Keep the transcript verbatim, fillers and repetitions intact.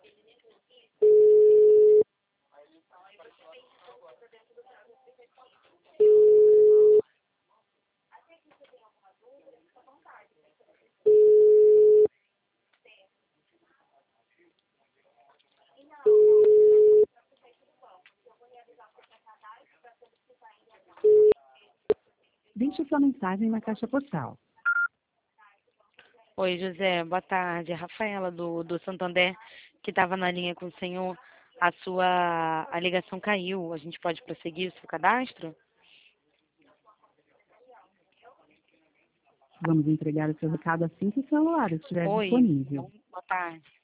Deixe sua mensagem na caixa postal. Oi, José, boa tarde. É Rafaela do, do Santander, que estava na linha com o senhor. A sua a ligação caiu. A gente pode prosseguir o seu cadastro? Vamos entregar o seu recado assim que o celular estiver Oi, disponível. boa tarde.